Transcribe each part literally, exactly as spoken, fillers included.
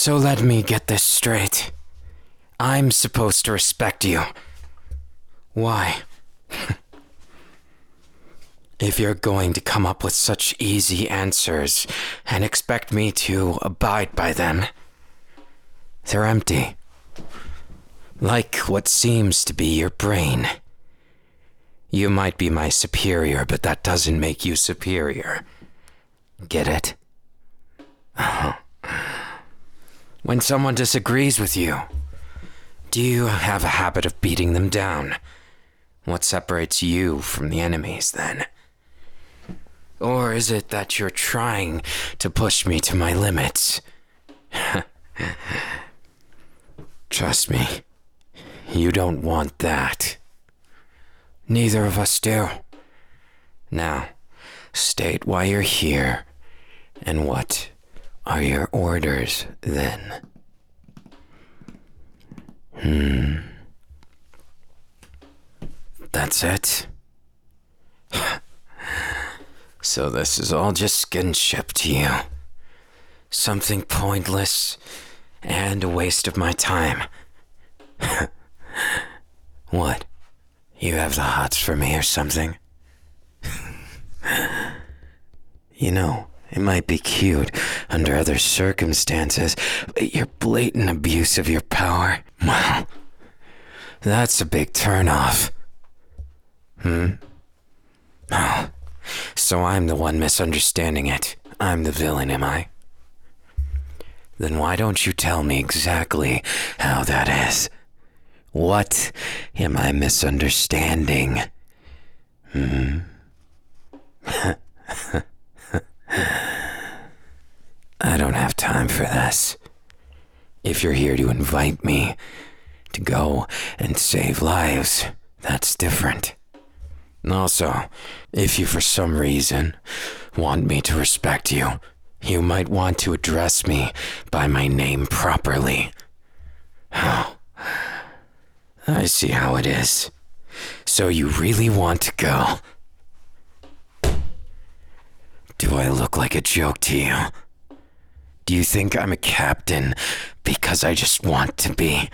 So let me get this straight. I'm supposed to respect you. Why? If you're going to come up with such easy answers and expect me to abide by them, they're empty. Like what seems to be your brain. You might be my superior, but that doesn't make you superior. Get it? When someone disagrees with you, do you have a habit of beating them down? What separates you from the enemies, then? Or is it that you're trying to push me to my limits? Trust me, you don't want that. Neither of us do. Now, state why you're here, and what are your orders, then? Hmm. That's it? So this is all just skinship to you. Something pointless and a waste of my time. What? You have the hots for me or something? You know, it might be cute under other circumstances, but your blatant abuse of your power, well, that's a big turnoff. Hmm? Oh, so I'm the one misunderstanding it. I'm the villain, am I? Then why don't you tell me exactly how that is? What am I misunderstanding? Hmm? I don't have time for this. If you're here to invite me to go and save lives, that's different. Also, if you for some reason want me to respect you, you might want to address me by my name properly. Oh, I see how it is. So you really want to go? Do I look like a joke to you? Do you think I'm a captain because I just want to be?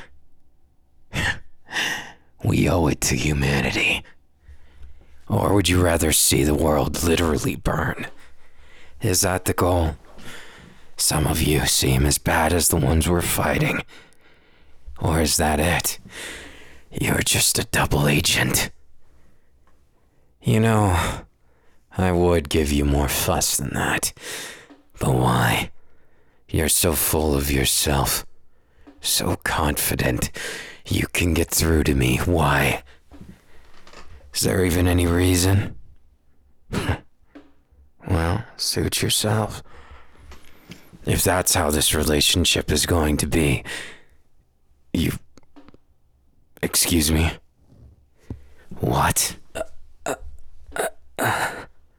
We owe it to humanity. Or would you rather see the world literally burn? Is that the goal? Some of you seem as bad as the ones we're fighting. Or is that it? You're just a double agent. You know, I would give you more fuss than that. But why? You're so full of yourself. So confident you can get through to me. Why? Is there even any reason? Well, suit yourself. If that's how this relationship is going to be, you... Excuse me? What? Uh, uh, uh, uh.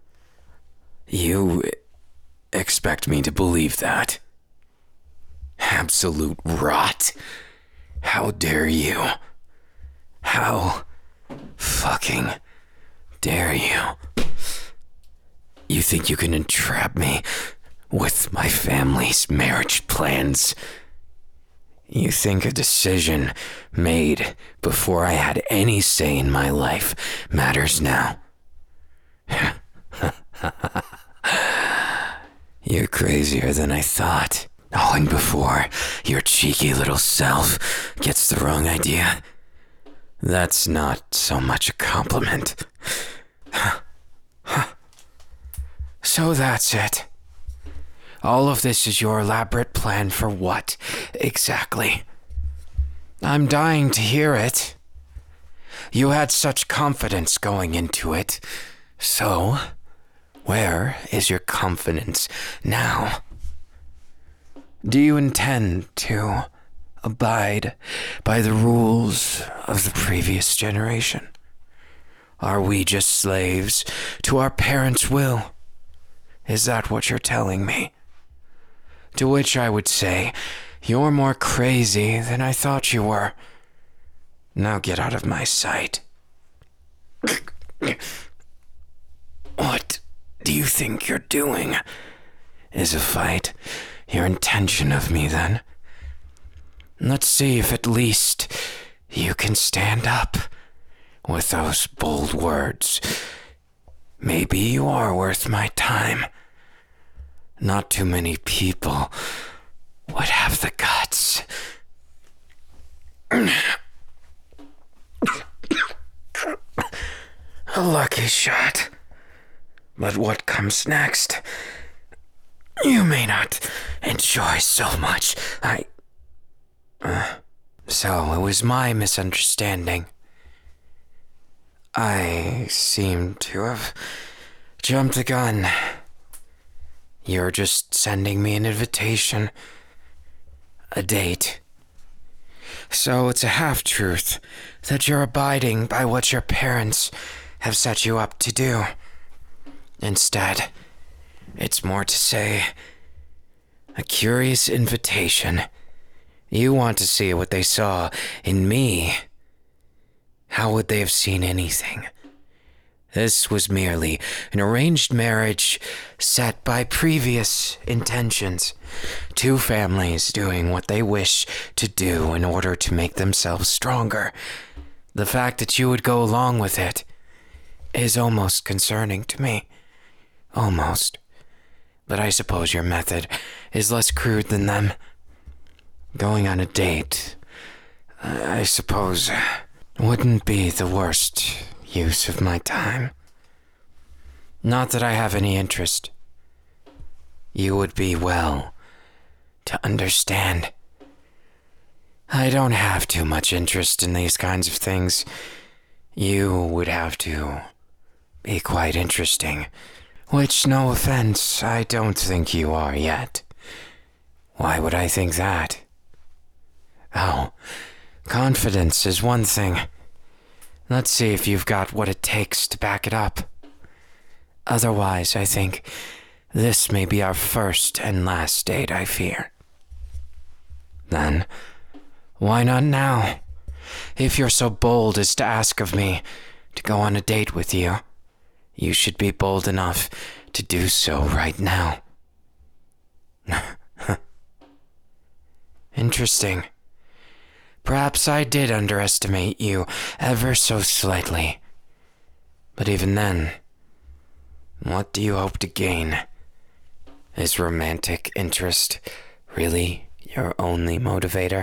You expect me to believe that? Absolute rot. How dare you? How fucking dare you? You think you can entrap me with my family's marriage plans? You think a decision made before I had any say in my life matters now? You're crazier than I thought. Oh, and before your cheeky little self gets the wrong idea, that's not so much a compliment. So that's it. All of this is your elaborate plan for what, exactly? I'm dying to hear it. You had such confidence going into it. So, where is your confidence now? Do you intend to abide by the rules of the previous generation? Are we just slaves to our parents' will? Is that what you're telling me? To which I would say, you're more crazy than I thought you were. Now get out of my sight. What do you think you're doing? Is a fight your intention of me, then? Let's see if at least you can stand up with those bold words. Maybe you are worth my time. Not too many people would have the guts. A lucky shot. But what comes next, you may not enjoy so much. I... Uh, so, it was my misunderstanding. I seem to have jumped the gun. You're just sending me an invitation. A date. So it's a half-truth that you're abiding by what your parents have set you up to do. Instead, it's more to say, a curious invitation. You want to see what they saw in me. How would they have seen anything? This was merely an arranged marriage set by previous intentions. Two families doing what they wish to do in order to make themselves stronger. The fact that you would go along with it is almost concerning to me. Almost. But I suppose your method is less crude than them. Going on a date, I suppose, wouldn't be the worst use of my time. Not that I have any interest. You would be well to understand. I don't have too much interest in these kinds of things. You would have to be quite interesting. Which, no offense, I don't think you are yet. Why would I think that? Oh, confidence is one thing. Let's see if you've got what it takes to back it up. Otherwise, I think this may be our first and last date, I fear. Then, why not now? If you're so bold as to ask of me to go on a date with you, you should be bold enough to do so right now. Interesting. Perhaps I did underestimate you ever so slightly. But even then, what do you hope to gain? Is romantic interest really your only motivator?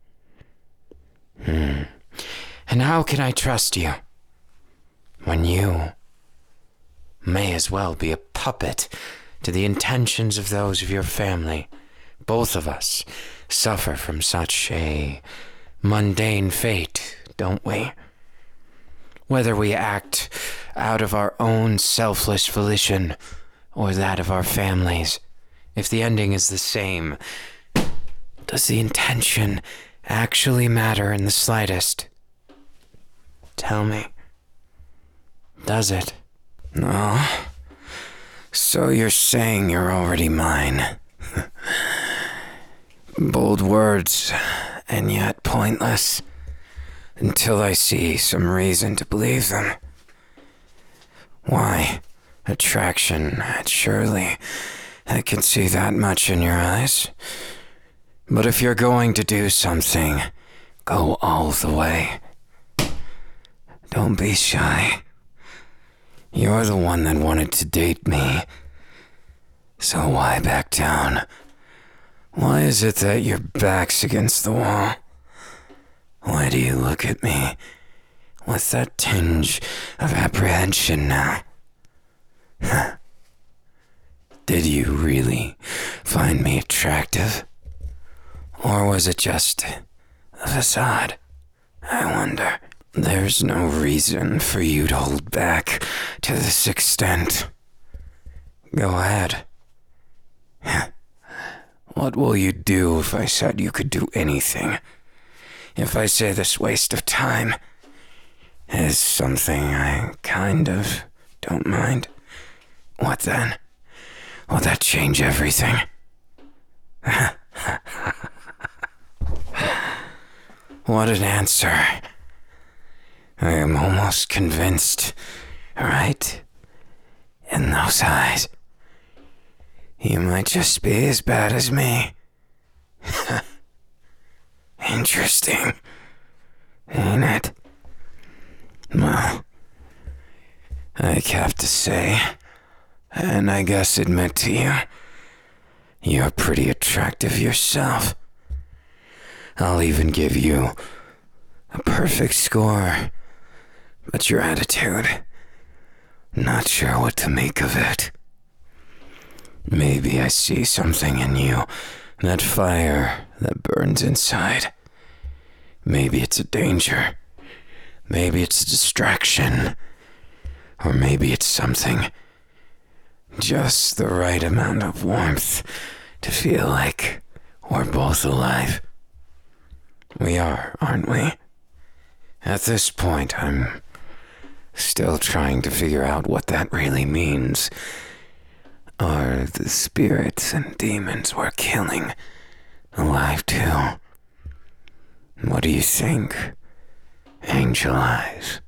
Hmm. And how can I trust you when you may as well be a puppet to the intentions of those of your family? Both of us suffer from such a mundane fate, don't we? Whether we act out of our own selfless volition or that of our families, if the ending is the same, does the intention actually matter in the slightest? Tell me, does it? No. So you're saying you're already mine. Bold words, and yet pointless, until I see some reason to believe them. Why? Attraction, surely. I can see that much in your eyes. But if you're going to do something, go all the way. Don't be shy. You're the one that wanted to date me. So why back down? Why is it that your back's against the wall? Why do you look at me with that tinge of apprehension now? Did you really find me attractive? Or was it just a facade? I wonder. There's no reason for you to hold back to this extent. Go ahead. What will you do if I said you could do anything? If I say this waste of time is something I kind of don't mind? What then? Will that change everything? What an answer. I am almost convinced, right? In those eyes, you might just be as bad as me. Interesting, ain't it? Well, I have to say, and I guess admit to you, you're pretty attractive yourself. I'll even give you a perfect score, but your attitude, not sure what to make of it. Maybe I see something in you, that fire that burns inside. Maybe it's a danger. Maybe it's a distraction. Or maybe it's something. Just the right amount of warmth to feel like we're both alive. We are, aren't we? At this point, I'm still trying to figure out what that really means. Are the spirits and demons we're killing alive too? What do you think? Angel eyes.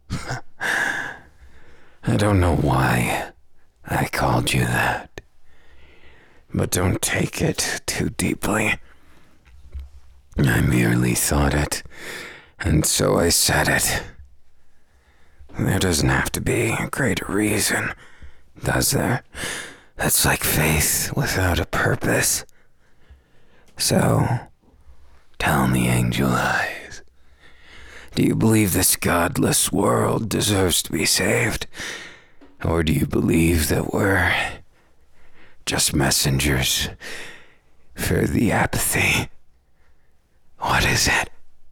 I don't know why I called you that, but don't take it too deeply. I merely thought it, and so I said it. There doesn't have to be a greater reason, does there? That's like faith without a purpose. So, tell me, Angel Eyes, do you believe this godless world deserves to be saved? Or do you believe that we're just messengers for the apathy? What is it?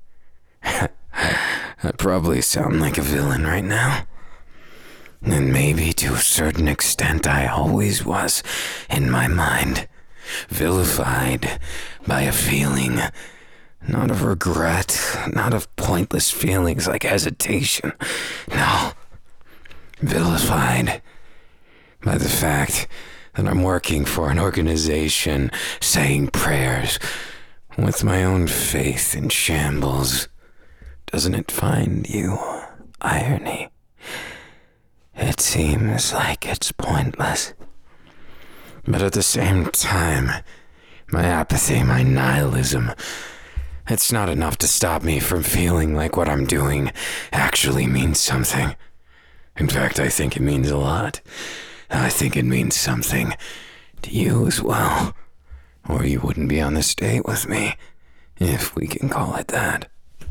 I probably sound like a villain right now. And maybe to a certain extent I always was in my mind, vilified by a feeling, not of regret, not of pointless feelings like hesitation. No, vilified by the fact that I'm working for an organization, saying prayers, with my own faith in shambles. Doesn't it find you irony? It seems like it's pointless. But at the same time, my apathy, my nihilism, it's not enough to stop me from feeling like what I'm doing actually means something. In fact, I think it means a lot. I think it means something to you as well. Or you wouldn't be on this date with me, if we can call it that.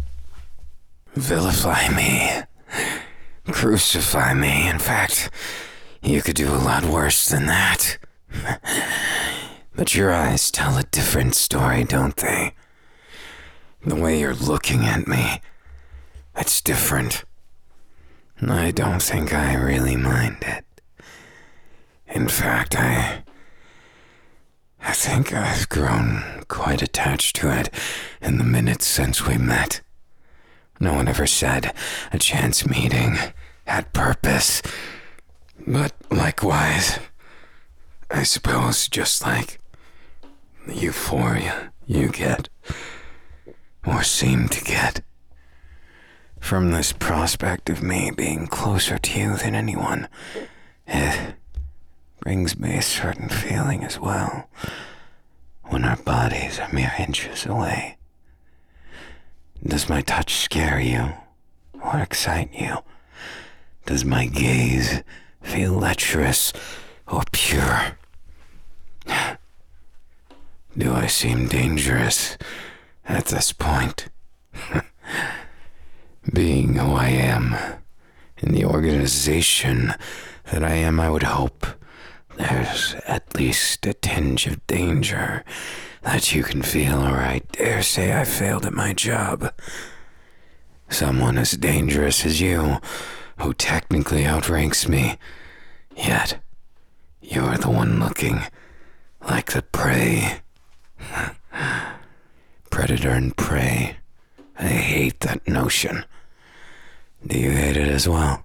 Vilify me. Crucify me. In fact, you could do a lot worse than that. But your eyes tell a different story, don't they? The way you're looking at me, it's different. I don't think I really mind it. In fact, I... I think I've grown quite attached to it in the minutes since we met. No one ever said a chance meeting had purpose. But likewise, I suppose just like the euphoria you get, or seem to get, from this prospect of me being closer to you than anyone, it brings me a certain feeling as well, when our bodies are mere inches away. Does my touch scare you, or excite you? Does my gaze feel lecherous, or pure? Do I seem dangerous at this point? Being who I am, in the organization that I am, I would hope there's at least a tinge of danger that you can feel, or I dare say I failed at my job. Someone as dangerous as you, who technically outranks me, yet you're the one looking like the prey. Predator and prey. I hate that notion. Do you hate it as well?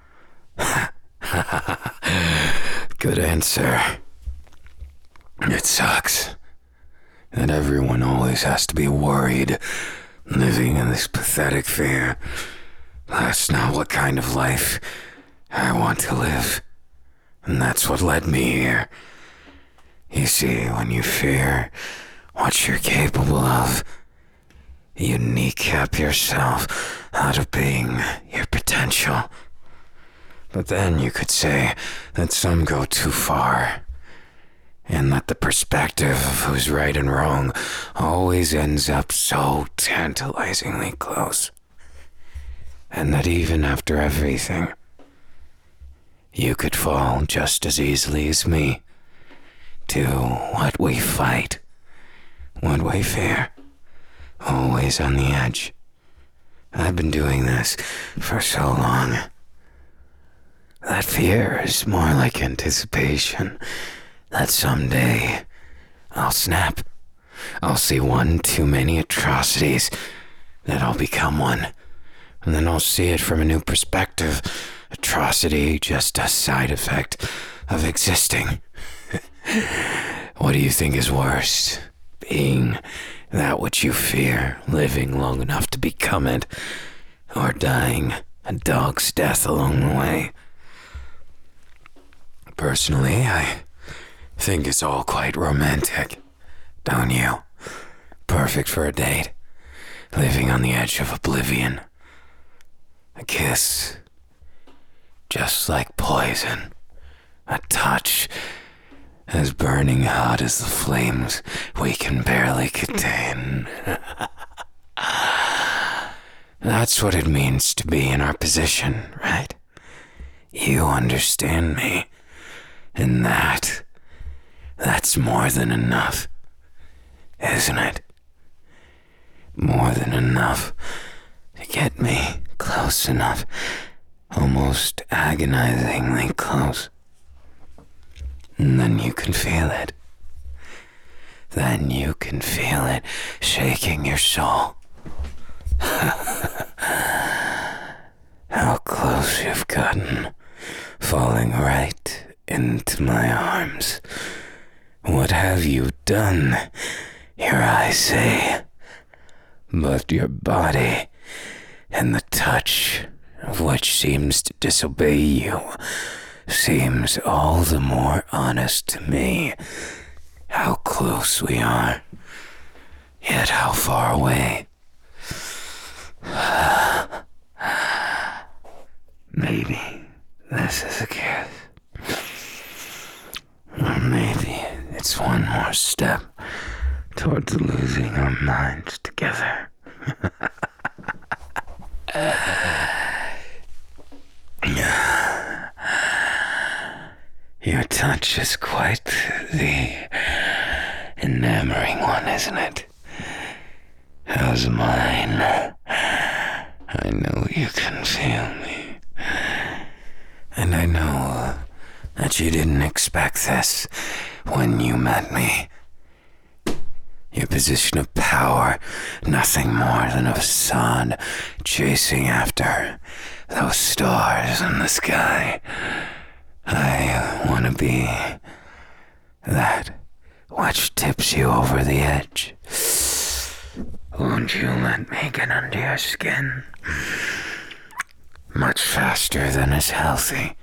Good answer. It sucks that everyone always has to be worried, living in this pathetic fear. That's not what kind of life I want to live. And that's what led me here. You see, when you fear what you're capable of, You kneecap yourself out of being your potential. But then you could say that some go too far, and that the perspective of who's right and wrong always ends up so tantalizingly close. And that even after everything, you could fall just as easily as me to what we fight, what we fear, always on the edge. I've been doing this for so long. That fear is more like anticipation that someday I'll snap. I'll see one too many atrocities, that I'll become one, and then I'll see it from a new perspective. Atrocity just a side effect of existing. What do you think is worse? Being that which you fear, living long enough to become it, or dying a dog's death along the way? Personally, I think it's all quite romantic, don't you? Perfect for a date, living on the edge of oblivion. A kiss, just like poison. A touch, as burning hot as the flames we can barely contain. That's what it means to be in our position, right? You understand me. And that, that's more than enough, isn't it? More than enough to get me close enough, almost agonizingly close. And then you can feel it. Then you can feel it shaking your soul. How close you've gotten, falling right into my arms. What have you done? Your eyes say, but your body and the touch of which seems to disobey you seems all the more honest to me. How close we are, yet how far away. Maybe this is a kiss. Or maybe it's one more step towards losing our minds together. Your touch is quite the enamoring one, isn't it? How's mine? I know you can feel me. And I know that you didn't expect this when you met me. Your position of power, nothing more than a facade chasing after those stars in the sky. I want to be that which tips you over the edge. Won't you let me get under your skin? Much faster than is healthy.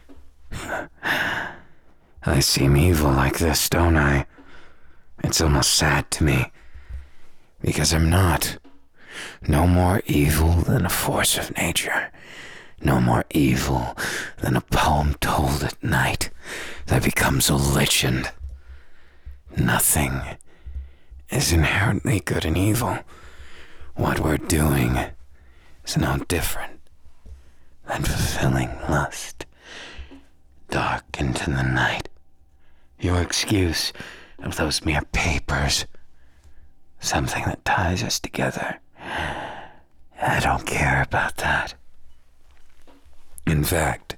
I seem evil like this, don't I? It's almost sad to me, because I'm not. No more evil than a force of nature. No more evil than a poem told at night that becomes a legend. Nothing is inherently good and evil. What we're doing is no different than fulfilling lust. Dark into the night. Your excuse of those mere papers. Something that ties us together. I don't care about that. In fact,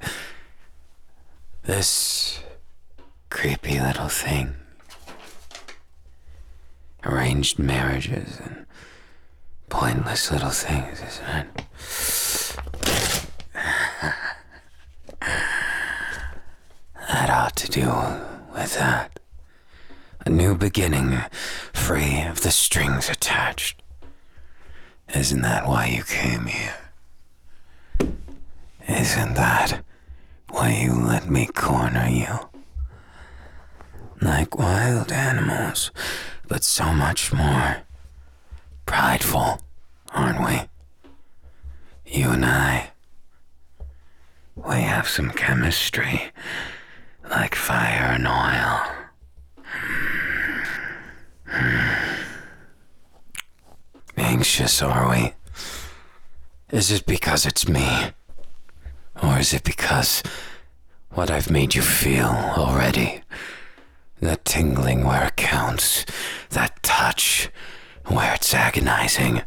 this creepy little thing, arranged marriages and pointless little things, isn't it? That ought to do with that. A new beginning, free of the strings attached. Isn't that why you came here? Isn't that why you let me corner you? Like wild animals, but so much more prideful, aren't we? You and I. We have some chemistry, like fire and oil. Anxious, are we? Is it because it's me? Or is it because what I've made you feel already? That tingling where it counts, that touch where it's agonizing.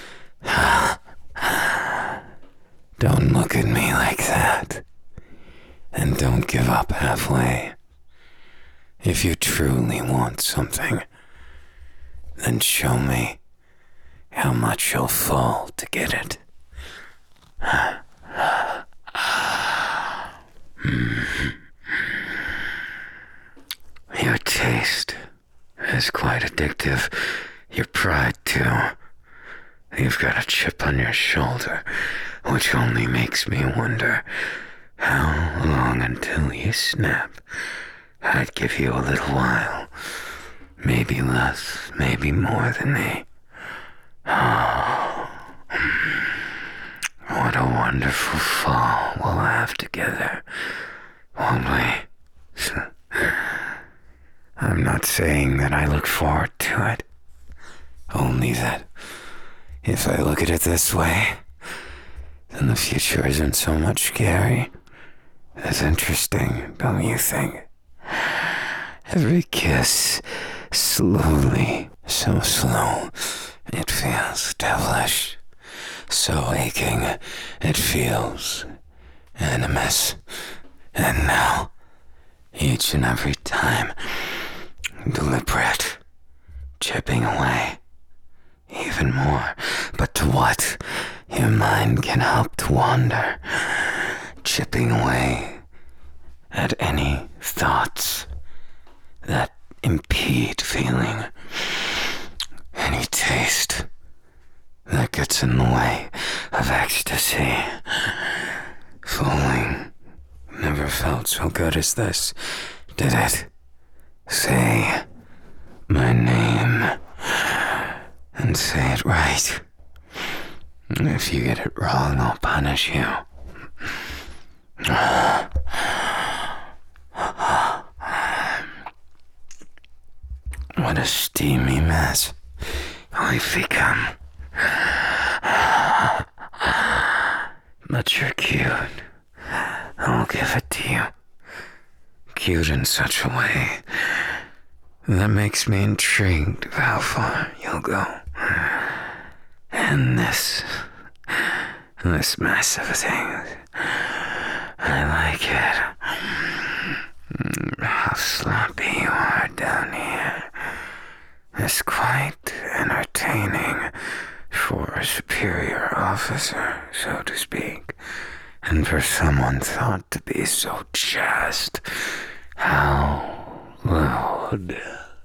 Don't look at me like that. And don't give up halfway. If you truly want something, then show me how much you'll fall to get it. Your taste is quite addictive. Your pride, too. You've got a chip on your shoulder, which only makes me wonder how long until you snap. I'd give you a little while. Maybe less, maybe more than me. Oh, what a wonderful fall we'll have together, won't we? I'm not saying that I look forward to it. Only that if I look at it this way, then the future isn't so much scary as interesting, don't you think? Every kiss, slowly, so slow, it feels devilish. So aching, it feels animus. And now, each and every time, deliberate, chipping away, even more. But to what? Your mind can help to wander, chipping away at any thoughts that impede feeling, any taste that gets in the way of ecstasy. Falling never felt so good as this, did it? Say my name, and say it right. If you get it wrong, I'll punish you. What a steamy mess I've become. But you're cute. I'll give it to you. Cute in such a way that makes me intrigued of how far you'll go. And this, this mess of things, I like it. How sloppy you are down here. It's quite entertaining for a superior officer, so to speak, and for someone thought to be so chaste. How loud.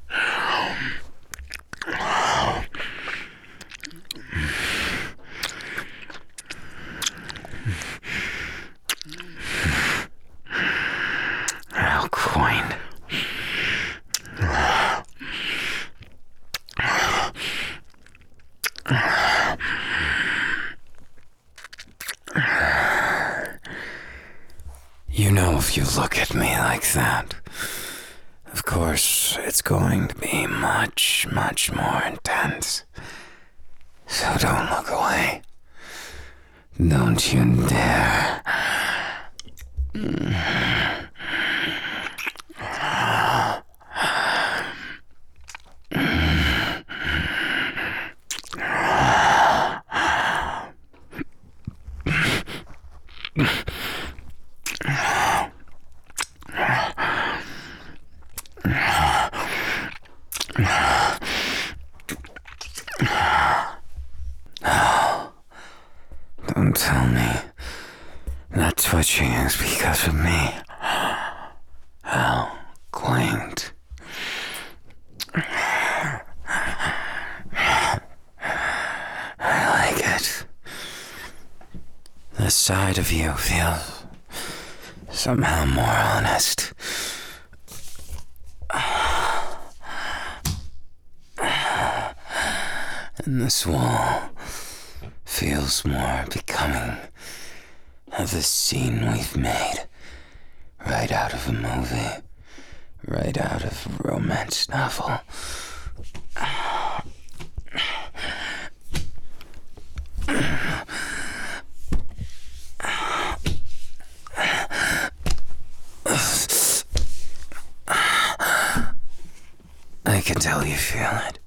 How quaint. You know, if you look at me like that, of course, it's going to be much, much more intense. So don't look away. Don't you dare. Don't tell me that twitching is because of me. How quaint. I like it. This side of you feels somehow more honest. And this wall feels more becoming of the scene we've made. Right out of a movie. Right out of a romance novel. I can tell you feel it.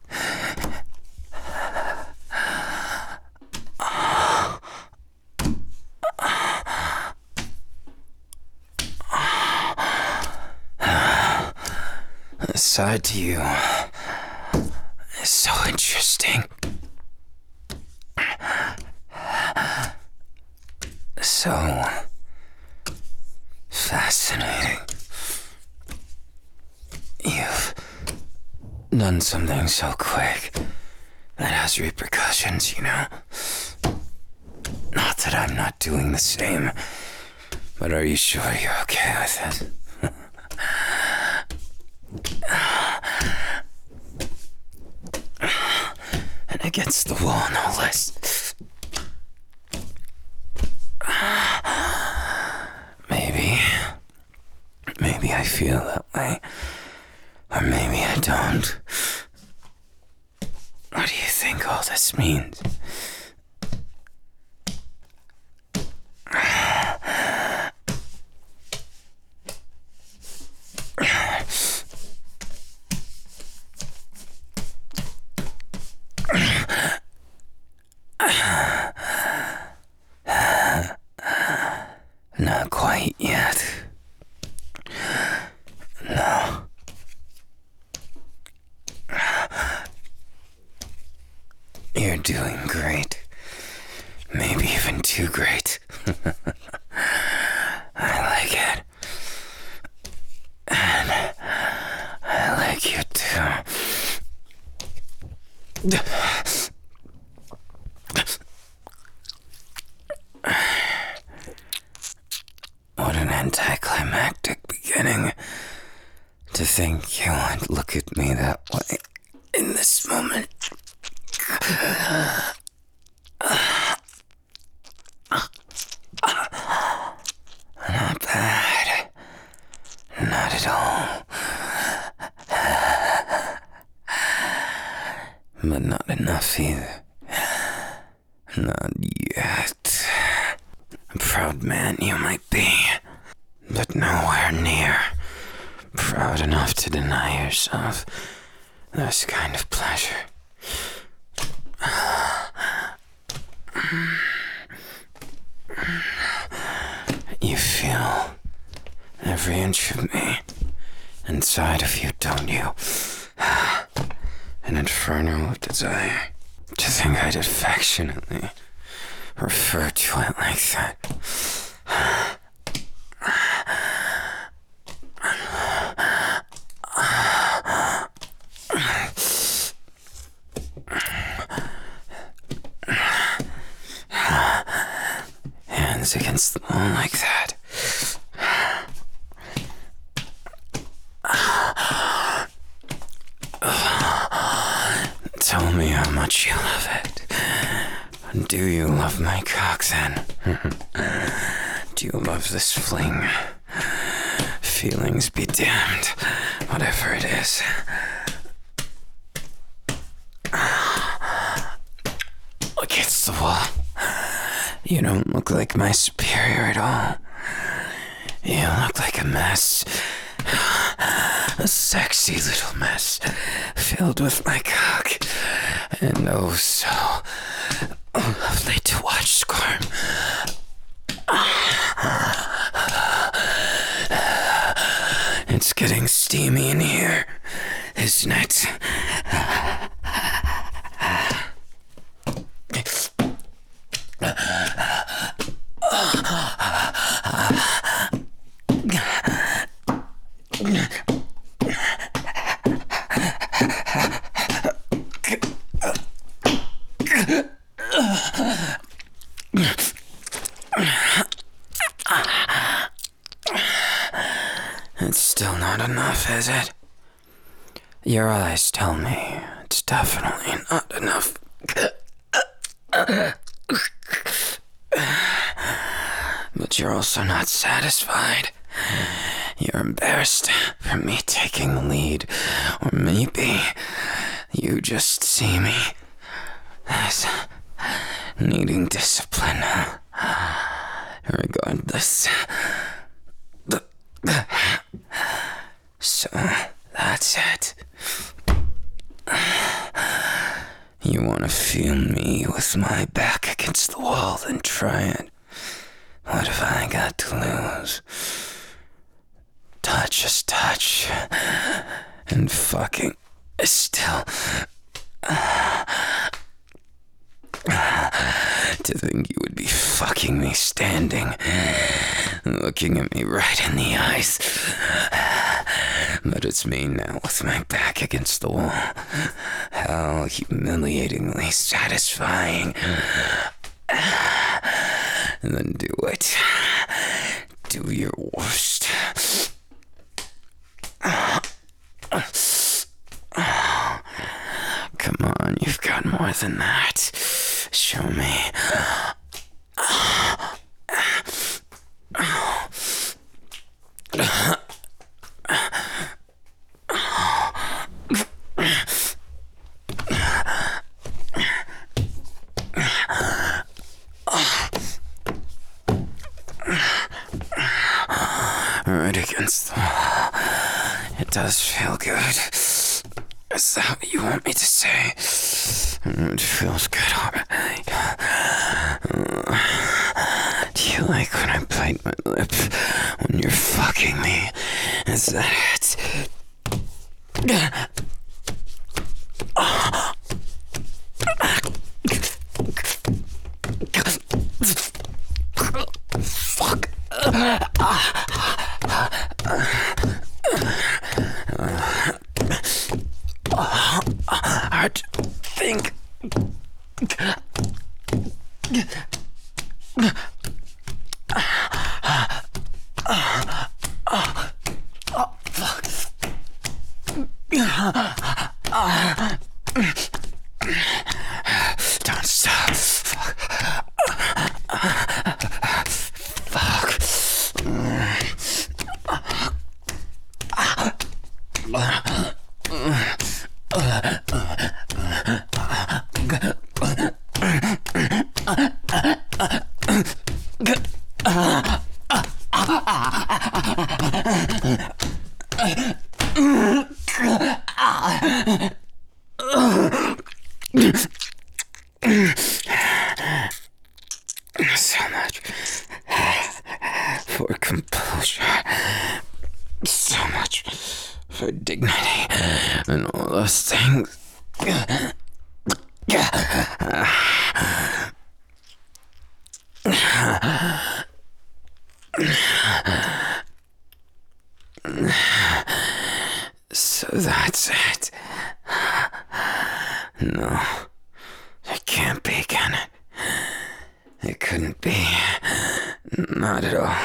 The side to you is so interesting. So fascinating. You've done something so quick that has repercussions, you know? Not that I'm not doing the same, but are you sure you're okay with it? And against the wall, no less. Maybe. Maybe I feel that way. Or maybe I don't. What do you think all this means? Not quite yet. No. You're doing great. Maybe even too great. I like it. And I like you too. What an anticlimactic beginning. To think you would look at me that way in this moment. Not bad. Not at all. But not enough either. Not yet. A proud man you might be, but nowhere near proud enough to deny yourself this kind of pleasure. You feel every inch of me inside of you, don't you? An inferno of desire. To think I'd affectionately refer to it like that. Hands against the wall like that. Tell me how much you love it. Do you love my cock then? Do you love this fling? Feelings be damned, whatever it is. Against the wall. You don't look like my superior at all. You look like a mess. A sexy little mess filled with my cock. And oh so lovely to watch squirm. It's getting steamy in here, isn't it? It's still not enough, is it? Your eyes tell me it's definitely not enough. But you're also not satisfied. You're embarrassed for me taking the lead. Or maybe you just see me as needing discipline. Regardless. So, that's it. You want to feel me with my back against the wall, then try it. What have I got to lose? Touch is touch. And fucking is still... To think you would be fucking me standing, looking at me right in the eyes. But it's me now with my back against the wall. How humiliatingly satisfying. And then do it. Do your worst. Come on, you've got more than that. Show me. Right against the wall. It does feel good. Is that what you want me to say? It feels good, alright. Do you like when I bite my lip when you're fucking me? Is that it? Fuck. I think. Don't stop. Fuck. Fuck. So much for composure, so much for dignity, and all those things. So that's it. No, it can't be, can it? It couldn't be. Not at all.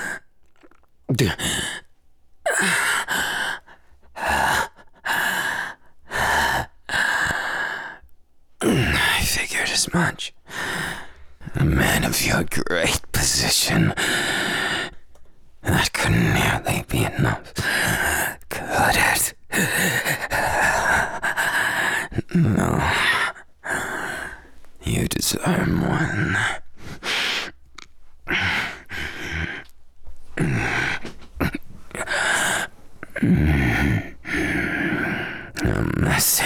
I figured as much. A man of your great position. That couldn't nearly be enough. Could it? No. You deserve more than that. I'm messy.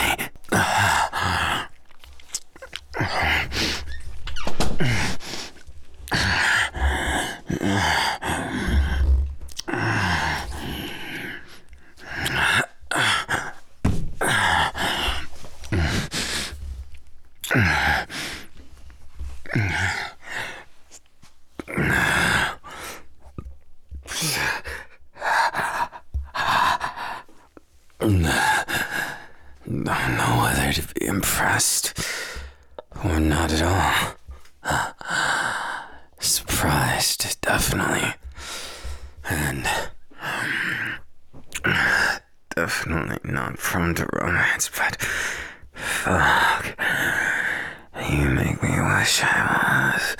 Don't know whether to be impressed or not at all. Surprised, definitely. And definitely not prone to romance, but fuck. You make me wish I was.